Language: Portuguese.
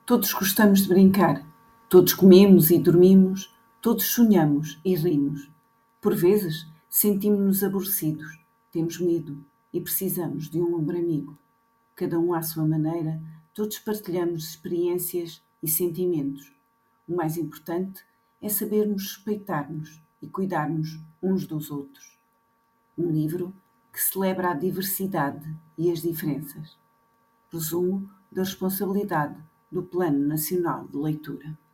Todos gostamos de brincar, todos comemos e dormimos, todos sonhamos e rimos. Por vezes, sentimos-nos aborrecidos, temos medo e precisamos de um ombro amigo. Cada um à sua maneira, todos partilhamos experiências e sentimentos. O mais importante é sabermos respeitar-nos e cuidarmos uns dos outros. Um livro que celebra a diversidade e as diferenças. Resumo da responsabilidade do Plano Nacional de Leitura.